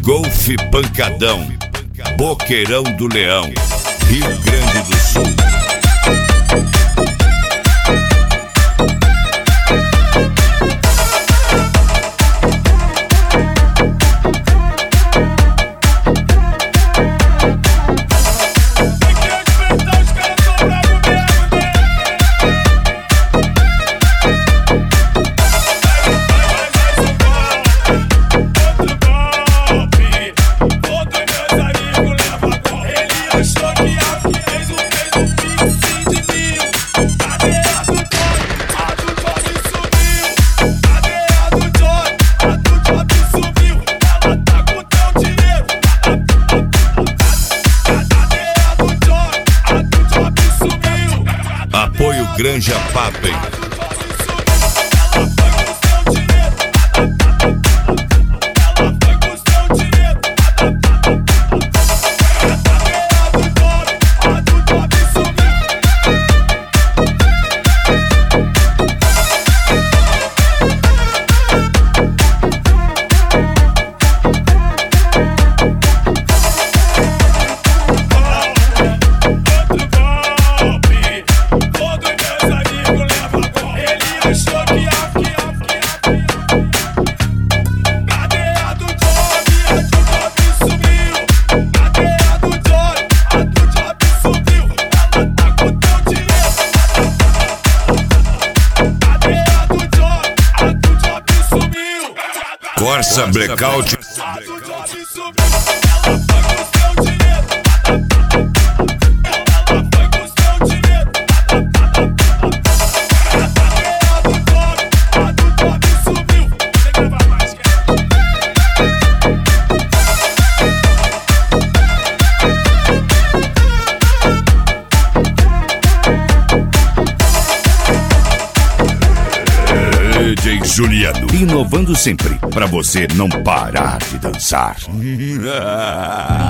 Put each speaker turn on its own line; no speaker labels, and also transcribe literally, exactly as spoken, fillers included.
Golfe Pancadão, Boqueirão do Leão, Rio Grande do Sul. Apoio Granja Papen. Corsa Blackout. D J Juliano, inovando sempre, pra você não parar de dançar.